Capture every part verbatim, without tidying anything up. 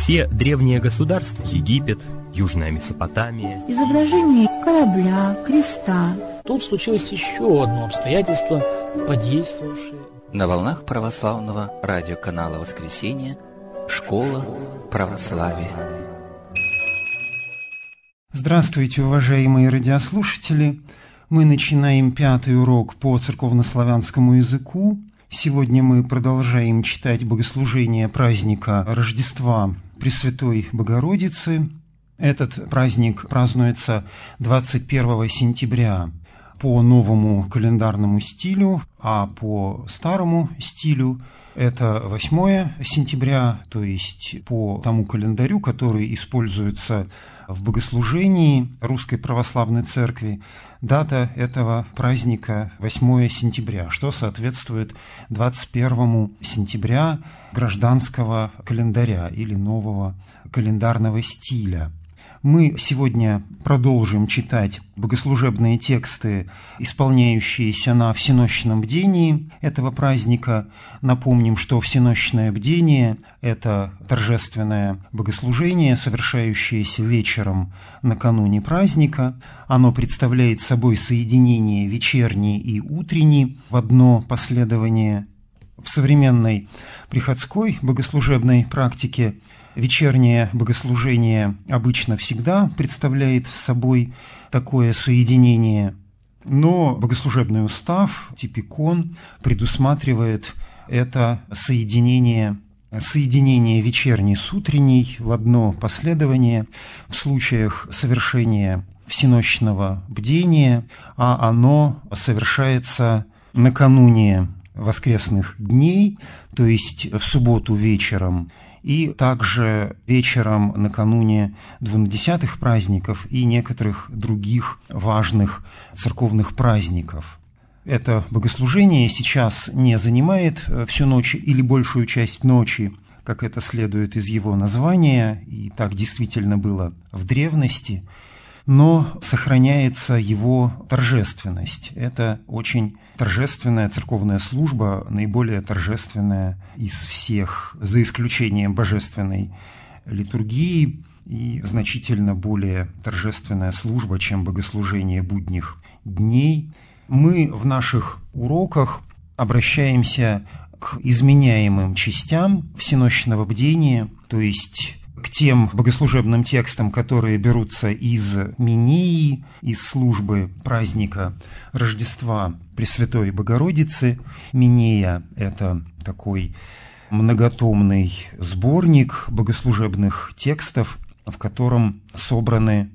Все древние государства, Египет, Южная Месопотамия, изображение корабля, креста. Тут случилось еще одно обстоятельство, подействовавшее. На волнах православного радиоканала «Воскресенье» «Школа православия». Здравствуйте, уважаемые радиослушатели! Мы начинаем пятый урок по церковнославянскому языку. Сегодня мы продолжаем читать богослужение праздника Рождества Пресвятой Богородицы. Этот праздник празднуется двадцать первого сентября по новому календарному стилю, а по старому стилю это восьмого сентября, то есть по тому календарю, который используется в богослужении Русской Православной Церкви. Дата этого праздника восьмого сентября, что соответствует двадцать первого сентября гражданского календаря или нового календарного стиля. Мы сегодня продолжим читать богослужебные тексты, исполняющиеся на всенощном бдении этого праздника. Напомним, что всенощное бдение – это торжественное богослужение, совершающееся вечером накануне праздника. Оно представляет собой соединение вечерней и утренней в одно последование. В современной приходской богослужебной практике вечернее богослужение обычно всегда представляет собой такое соединение, но богослужебный устав, типикон, предусматривает это соединение, соединение вечерней с утренней в одно последование в случаях совершения всенощного бдения, а оно совершается накануне воскресных дней, то есть в субботу вечером, и также вечером накануне двунадесятых праздников и некоторых других важных церковных праздников. Это богослужение сейчас не занимает всю ночь или большую часть ночи, как это следует из его названия, и так действительно было в древности, но сохраняется его торжественность. Это очень торжественная церковная служба, наиболее торжественная из всех, за исключением божественной литургии, и значительно более торжественная служба, чем богослужение будних дней. Мы в наших уроках обращаемся к изменяемым частям всенощного бдения, то есть к тем богослужебным текстам, которые берутся из Минеи, из службы праздника Рождества Пресвятой Богородицы. Минея – это такой многотомный сборник богослужебных текстов, в котором собраны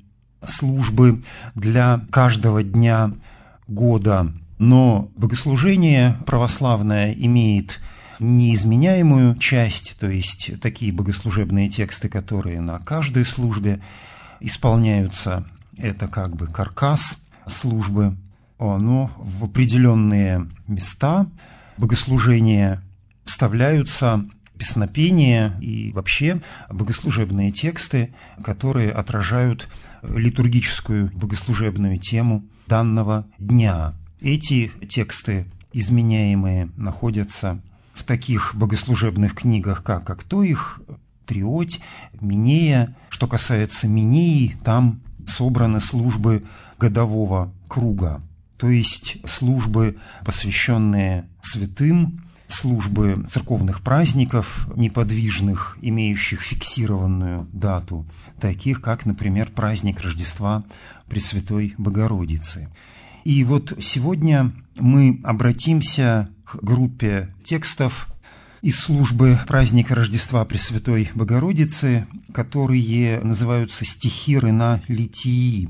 службы для каждого дня года. Но богослужение православное имеет неизменяемую часть, то есть такие богослужебные тексты, которые на каждой службе исполняются, это как бы каркас службы, но в определенные места богослужения вставляются песнопения и вообще богослужебные тексты, которые отражают литургическую богослужебную тему данного дня. Эти тексты изменяемые находятся в таких богослужебных книгах, как «А кто их?», «Триоть», «Минея». Что касается Минеи, там собраны службы годового круга, то есть службы, посвященные святым, службы церковных праздников, неподвижных, имеющих фиксированную дату, таких как, например, праздник Рождества Пресвятой Богородицы. И вот сегодня мы обратимся к группе текстов из службы праздника Рождества Пресвятой Богородицы, которые называются стихиры на литии.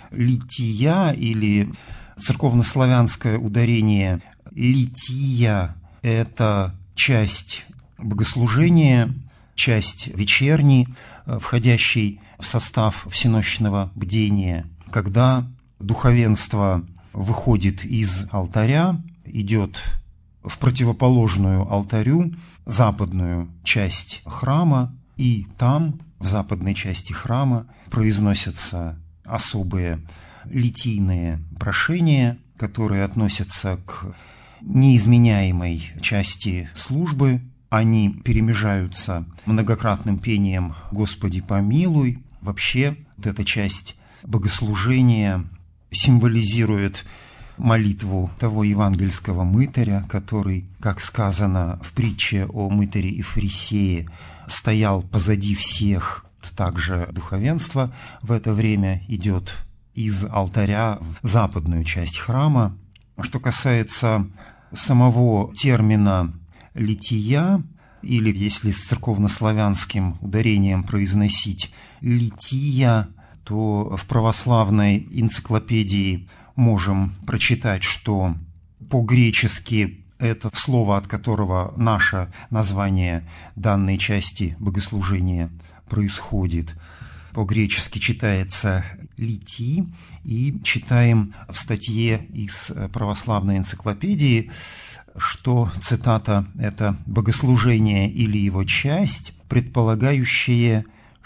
Лития или церковнославянское ударение лития – это часть богослужения, часть вечерней, входящей в состав всенощного бдения, когда духовенство выходит из алтаря, идет в противоположную алтарю западную часть храма, и там, в западной части храма, произносятся особые литийные прошения, которые относятся к неизменяемой части службы они перемежаются многократным пением «Господи, помилуй». Вообще, вот эта часть богослужения символизирует молитву того евангельского мытаря, который, как сказано в притче о мытаре и фарисее, стоял позади всех. Также духовенство в это время идет из алтаря в западную часть храма. Что касается самого термина «лития», или, если с церковнославянским ударением произносить «лития», то в православной энциклопедии можем прочитать, что по-гречески это слово, от которого наше название данной части богослужения происходит, по-гречески читается «лити», и читаем в статье из православной энциклопедии, что, цитата, «это богослужение или его часть, предполагающее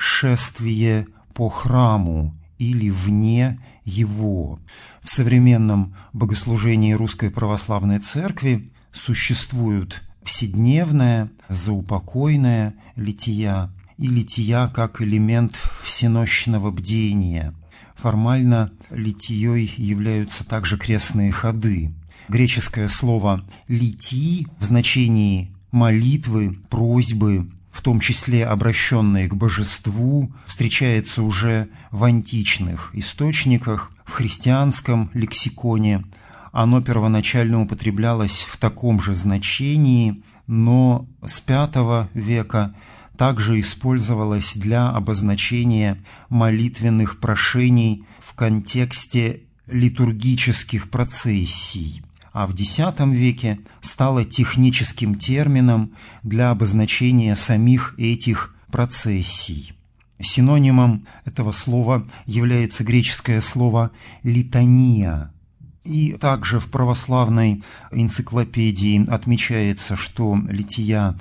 шествие по храму или вне его». В современном богослужении Русской Православной Церкви существуют вседневная, заупокойная лития и лития как элемент всенощного бдения. Формально литией являются также крестные ходы. Греческое слово «литий» в значении молитвы, просьбы, в том числе обращенные к божеству, встречается уже в античных источниках, в христианском лексиконе. Оно первоначально употреблялось в таком же значении, но с пятого века также использовалось для обозначения молитвенных прошений в контексте литургических процессий, а в X веке стало техническим термином для обозначения самих этих процессий. Синонимом этого слова является греческое слово «литания». И также в православной энциклопедии отмечается, что лития,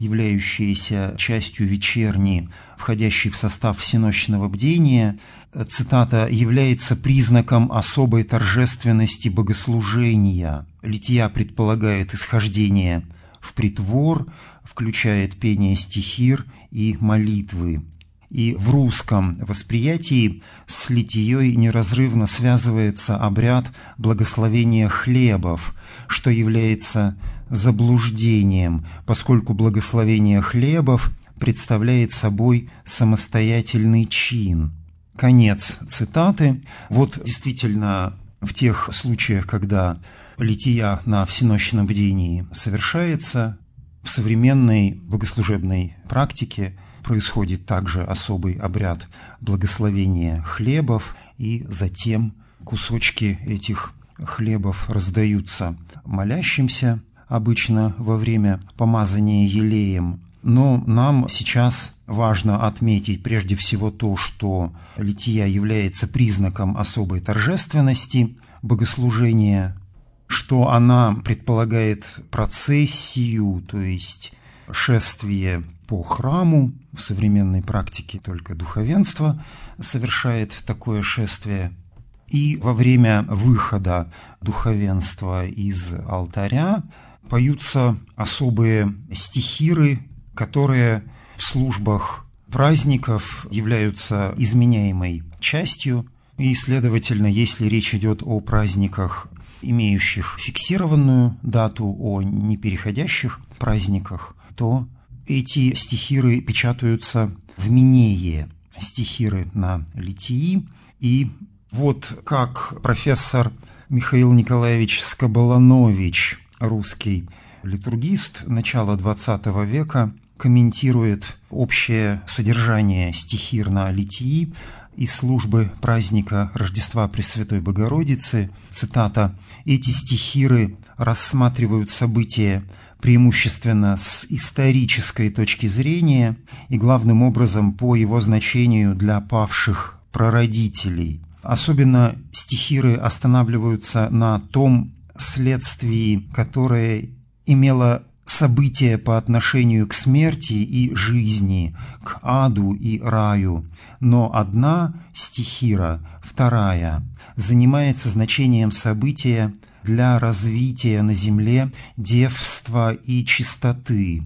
являющаяся частью вечерни, входящей в состав всенощного бдения, цитата, является признаком особой торжественности богослужения. Лития предполагает исхождение в притвор, включает пение стихир и молитвы. И в русском восприятии с литией неразрывно связывается обряд благословения хлебов, что является заблуждением, поскольку благословение хлебов представляет собой самостоятельный чин. Конец цитаты. Вот действительно в тех случаях, когда лития на всенощном бдении совершается, в современной богослужебной практике происходит также особый обряд благословения хлебов, и затем кусочки этих хлебов раздаются молящимся, обычно во время помазания елеем. Но нам сейчас важно отметить прежде всего то, что лития является признаком особой торжественности богослужения, что она предполагает процессию, то есть шествие по храму. В современной практике только духовенство совершает такое шествие. И во время выхода духовенства из алтаря поются особые стихиры, которые в службах праздников являются изменяемой частью. И, следовательно, если речь идет о праздниках, имеющих фиксированную дату, о непереходящих праздниках, то эти стихиры печатаются в минее, стихиры на литии. И вот как профессор Михаил Николаевич Скоболанович, русский литургист начала двадцатого века, комментирует общее содержание стихир на литии из службы праздника Рождества Пресвятой Богородицы. Цитата: «Эти стихиры рассматривают события преимущественно с исторической точки зрения и главным образом по его значению для павших прародителей. Особенно стихиры останавливаются на том следствии, которое имело события по отношению к смерти и жизни, к аду и раю. Но одна стихира, вторая, занимается значением события для развития на земле девства и чистоты.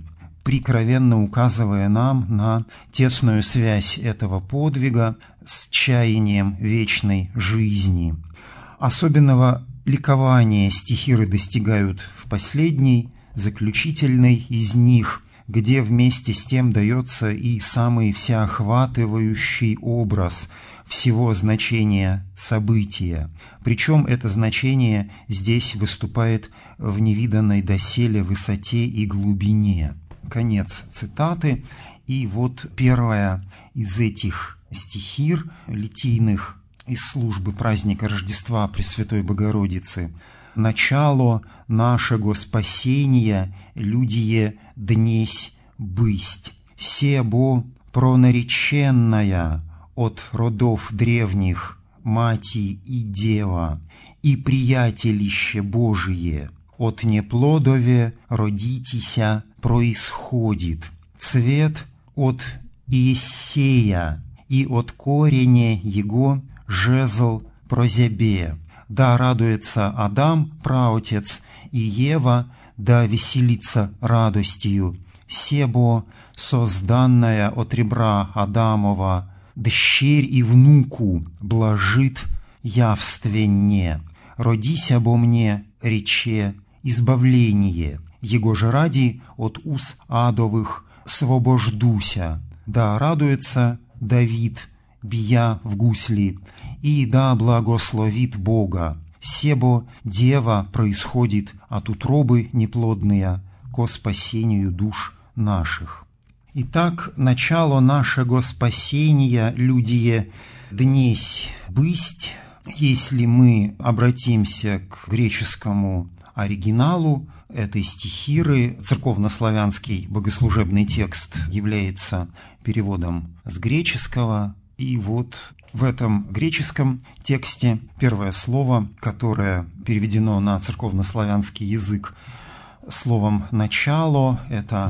прикровенно указывая нам на тесную связь этого подвига с чаянием вечной жизни. Особенного ликования стихиры достигают в последней, заключительной из них, где вместе с тем дается и самый всеохватывающий образ всего значения события. Причем это значение здесь выступает в невиданной доселе высоте и глубине. Конец цитаты. И вот первая из этих стихир литийных из службы праздника Рождества Пресвятой Богородицы. «Начало нашего спасения, людие днесь бысть, себо пронареченная от родов древних, мати и дева, и приятелище Божие, от неплодове родитеся происходит, цвет от Иессея, и от кореня его жезл прозябе. Да радуется Адам, праотец, и Ева, да веселится радостью. Себо, созданная от ребра Адамова, дщерь и внуку блажит явственне. Родись обо мне, рече, избавление, его же ради от уз адовых свобождуся. Да радуется Давид, бия в гусли, и да благословит Бога. Себо дева происходит от утробы неплодная ко спасению душ наших. Итак, начало нашего спасения, людие, днесь бысть. Если мы обратимся к греческому оригиналу этой стихиры, церковнославянский богослужебный текст является переводом с греческого. И вот в этом греческом тексте первое слово, которое переведено на церковнославянский язык словом «начало», это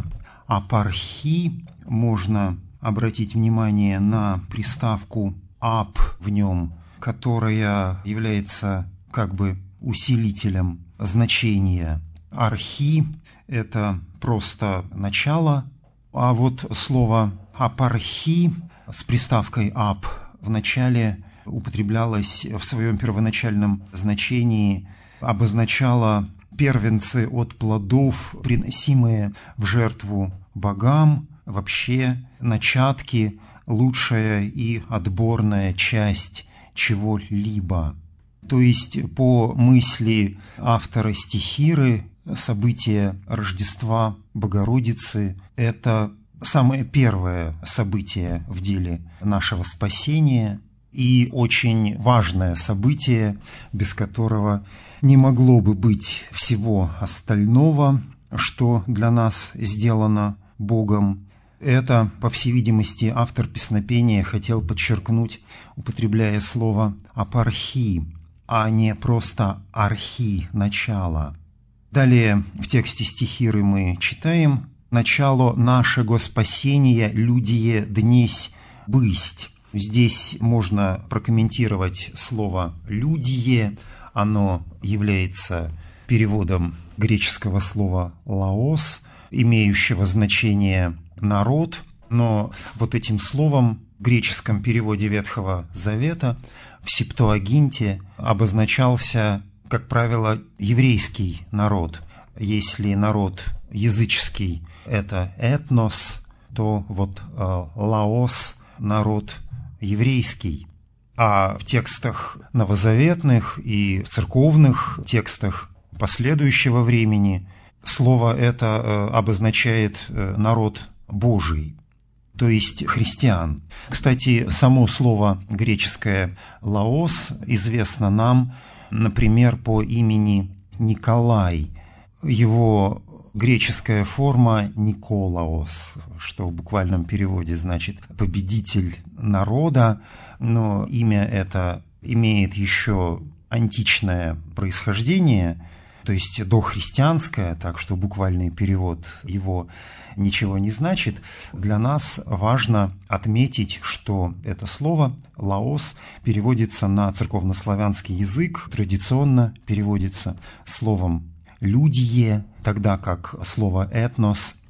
«апархи». Можно обратить внимание на приставку «ап» в нем, которая является как бы усилителем значения. «Архи» — это просто «начало», а вот слово «апархи» с приставкой «ап» в начале употреблялось в своем первоначальном значении, обозначало первенцы от плодов, приносимые в жертву богам, вообще начатки, лучшая и отборная часть чего-либо. То есть, по мысли автора стихиры, событие Рождества Богородицы – это самое первое событие в деле нашего спасения и очень важное событие, без которого не могло бы быть всего остального, что для нас сделано Богом. Это, по всей видимости, автор песнопения хотел подчеркнуть, употребляя слово «апархи», а не просто «архи», «начало». Далее в тексте стихиры мы читаем: «Начало нашего спасения, людие днесь бысть». Здесь можно прокомментировать слово «людие». Оно является переводом греческого слова «лаос», имеющего значение «народ», но вот этим словом в греческом переводе Ветхого Завета в Септуагинте обозначался, как правило, еврейский народ. Если народ языческий – это этнос, то вот э, лаос – народ еврейский. А в текстах новозаветных и в церковных текстах последующего времени слово это э, обозначает э, народ Божий, то есть христиан. Кстати, само слово греческое «лаос» известно нам, например, по имени Николай. Его греческая форма «Николаос», что в буквальном переводе значит «победитель народа», но имя это имеет еще античное происхождение, то есть дохристианское, так что буквальный перевод его ничего не значит. Для нас важно отметить, что это слово «лаос» переводится на церковнославянский язык, традиционно переводится словом «людие», тогда как слово «этнос»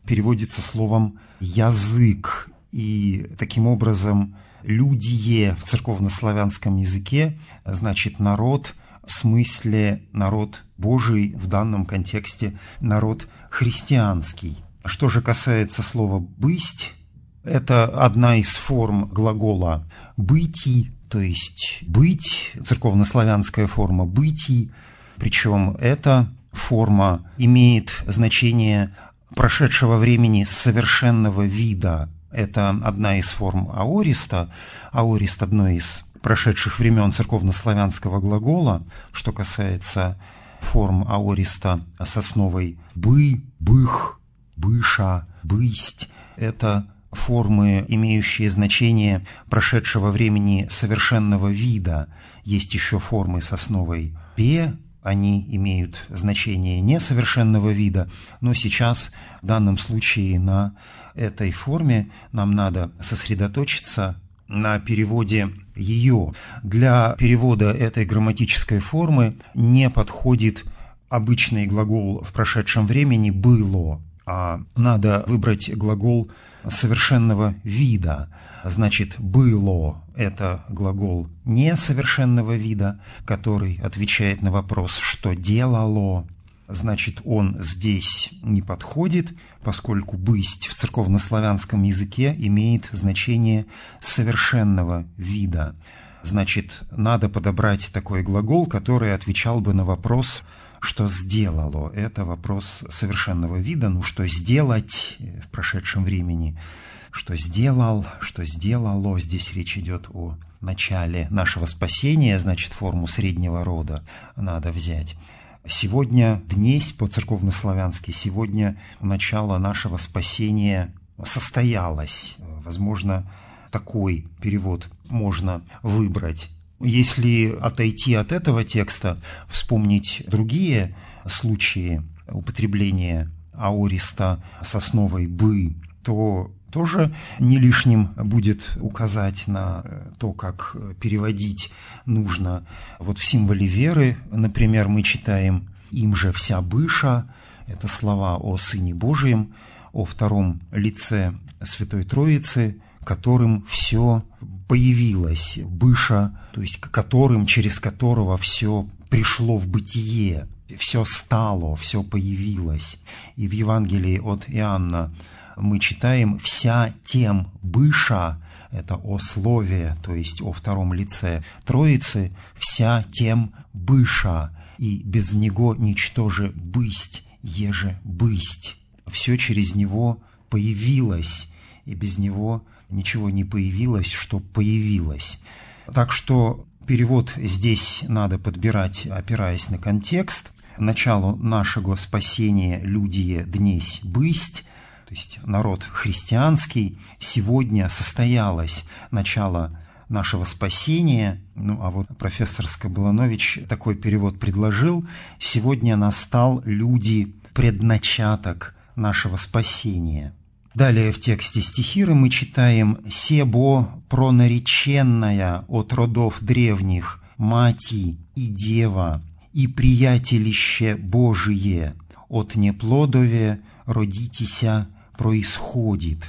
переводится словом «язык». И таким образом «людие» в церковнославянском языке значит «народ», в смысле народ Божий, в данном контексте народ христианский. Что же касается слова «бысть», это одна из форм глагола «бытий», то есть «быть», церковнославянская форма «бытий», причем эта форма имеет значение прошедшего времени совершенного вида. Это одна из форм аориста. Аорист – одно из прошедших времен церковнославянского глагола. Что касается форм аориста с основой «бы», «бых», «быша», «бысть» – это формы, имеющие значение прошедшего времени совершенного вида. Есть еще формы с основой «пе», они имеют значение несовершенного вида, но сейчас в данном случае на этой форме нам надо сосредоточиться на переводе ее. Для перевода этой грамматической формы не подходит обычный глагол в прошедшем времени «было», а надо выбрать глагол совершенного вида. Значит, «было» – это глагол несовершенного вида, который отвечает на вопрос «что делало?». Значит, он здесь не подходит, поскольку «бысть» в церковнославянском языке имеет значение совершенного вида. Значит, надо подобрать такой глагол, который отвечал бы на вопрос «что сделало?». Это вопрос совершенного вида. Ну, что сделать в прошедшем времени? Что сделал, что сделало. Здесь речь идет о начале нашего спасения, значит, форму среднего рода надо взять. Сегодня днесь по-церковнославянски, сегодня начало нашего спасения состоялось. Возможно, такой перевод можно выбрать. Если отойти от этого текста, вспомнить другие случаи употребления аориста с основой «бы», то тоже не лишним будет указать на то, как переводить нужно. Вот в символе веры, например, мы читаем «им же вся быша», это слова о Сыне Божьем, о втором лице Святой Троицы, которым все появилось, быша, то есть которым, через которого все пришло в бытие, все стало, все появилось. И в Евангелии от Иоанна мы читаем «вся тем быша», это о слове, то есть о втором лице Троицы, «вся тем быша, и без него ничтоже бысть, еже бысть». Все через него появилось, и без него ничего не появилось, что появилось. Так что перевод здесь надо подбирать, опираясь на контекст. Начало нашего спасения «людие днесь бысть», то есть народ христианский, сегодня состоялось начало нашего спасения. Ну, а вот профессор Скобланович такой перевод предложил: «Сегодня настал, люди, предначаток нашего спасения». Далее в тексте стихиры мы читаем «Себо пронареченная от родов древних, мати и дева, и приятелище Божие, от неплодове родитеся происходит».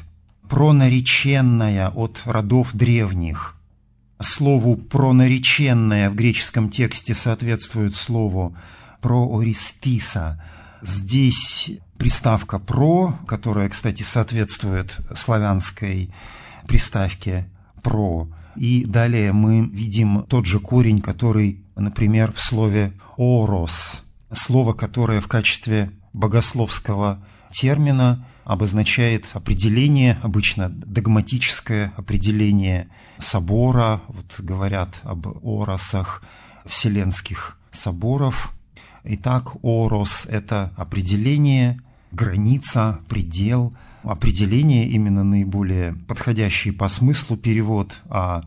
Пронареченная от родов древних. Слову «пронареченная» в греческом тексте соответствует слову «проористиса». Здесь приставка «про», которая, кстати, соответствует славянской приставке «про». И далее мы видим тот же корень, который, например, в слове «орос», слово, которое в качестве богословского термина обозначает определение, обычно догматическое определение собора. Вот говорят об оросах вселенских соборов. Итак, орос – это определение, граница, предел, определение именно наиболее подходящий по смыслу перевод, а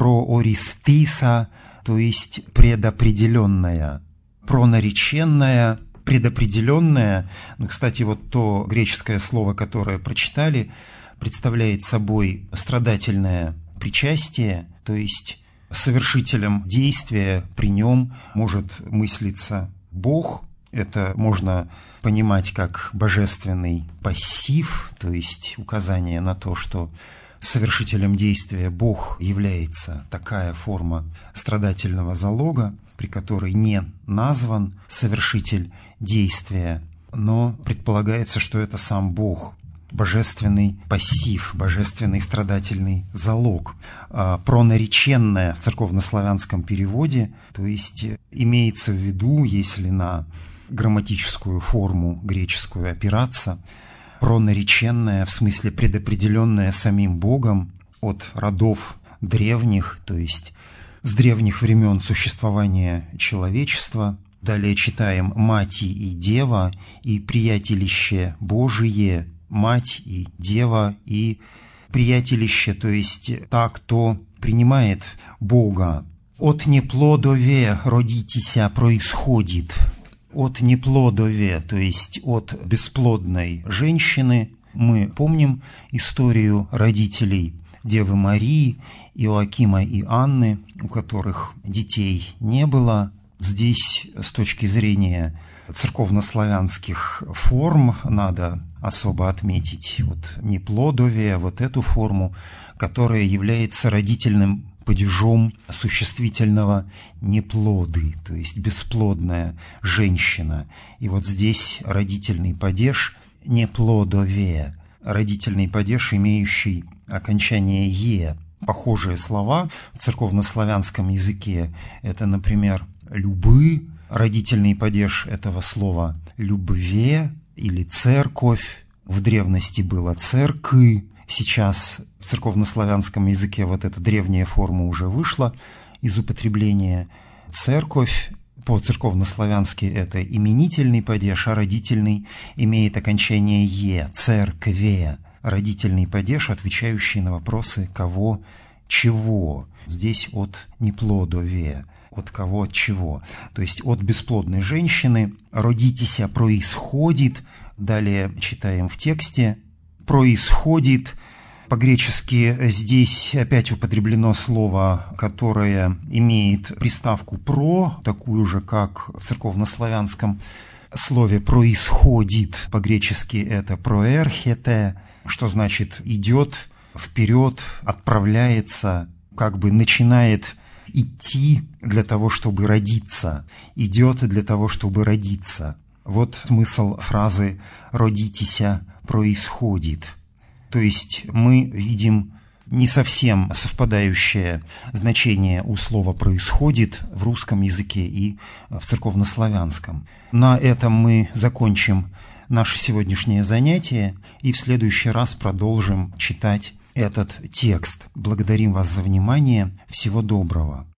проористиса, то есть предопределенная, пронареченная, предопределенная. Ну, кстати, вот то греческое слово, которое прочитали, представляет собой страдательное причастие, то есть совершителем действия при нем может мыслиться Бог, Это можно понимать как божественный пассив, то есть указание на то, что совершителем действия Бог является такая форма страдательного залога, при которой не назван совершитель действия, но предполагается, что это сам Бог, божественный пассив, божественный страдательный залог. А пронареченное в церковнославянском переводе, то есть имеется в виду, если на грамматическую форму греческую опираться, пронареченное в смысле предопределенное самим Богом от родов древних, то есть с древних времен существования человечества. Далее читаем «Мати и Дева, и приятелище Божие», «Мать» и «Дева», и «приятелище», то есть та, кто принимает Бога. «От неплодове родитеся» происходит. От неплодове, то есть от бесплодной женщины. Мы помним историю родителей Девы Марии, Иоакима и Анны, у которых детей не было. Здесь с точки зрения церковнославянских форм надо особо отметить вот неплодове, вот эту форму, которая является родительным падежом существительного неплоды, то есть бесплодная женщина. И вот здесь родительный падеж неплодове, родительный падеж, имеющий окончание «е». Похожие слова в церковнославянском языке – это, например, «любы», родительный падеж этого слова «любве» или «церковь». В древности было «церкы». Сейчас в церковнославянском языке вот эта древняя форма уже вышла из употребления. Церковь по-церковнославянски это именительный падеж, а родительный имеет окончание «е» – «церкве». Родительный падеж, отвечающий на вопросы «кого», «чего». Здесь от неплодове, от кого, от чего. То есть от бесплодной женщины «родитеся» происходит. Далее читаем в тексте «происходит». По-гречески здесь опять употреблено слово, которое имеет приставку «про», такую же, как в церковнославянском слове «происходит». По-гречески это «проэрхете», что значит «идет вперед», «отправляется», как бы начинает идти для того, чтобы родиться, идет для того, чтобы родиться. Вот смысл фразы «родитеся» происходит. То есть мы видим не совсем совпадающее значение у слова «происходит» в русском языке и в церковнославянском. На этом мы закончим наше сегодняшнее занятие и в следующий раз продолжим читать этот текст. Благодарим вас за внимание. Всего доброго.